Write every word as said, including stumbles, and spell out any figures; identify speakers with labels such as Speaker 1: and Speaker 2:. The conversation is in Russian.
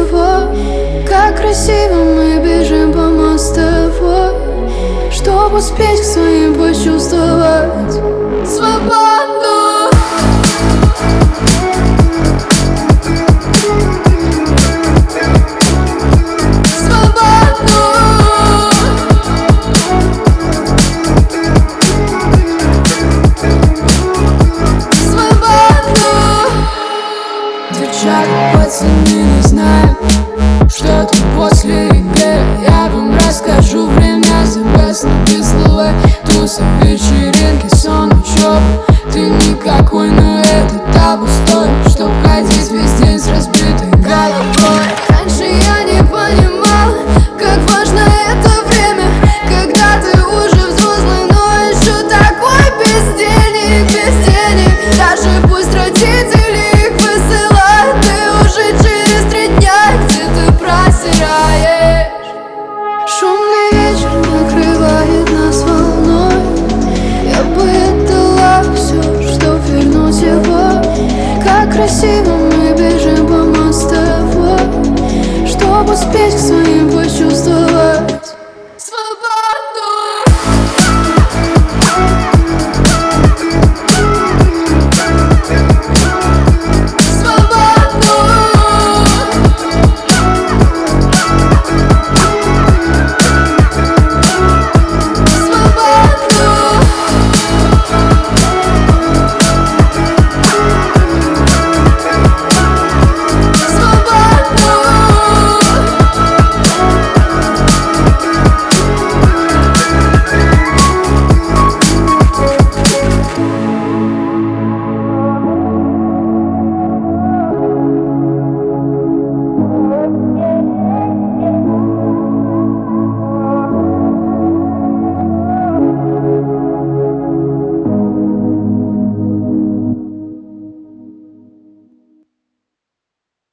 Speaker 1: тобой. Как красиво мы бежим по мостовой, чтоб успеть к своим почувствовать свободу.
Speaker 2: Пацаны не знают, что тут после игры. Я вам расскажу, время запасно без слова. Тусы, вечеринки, сон, учеба. Ты никакой, но это того стоит, чтоб ходить.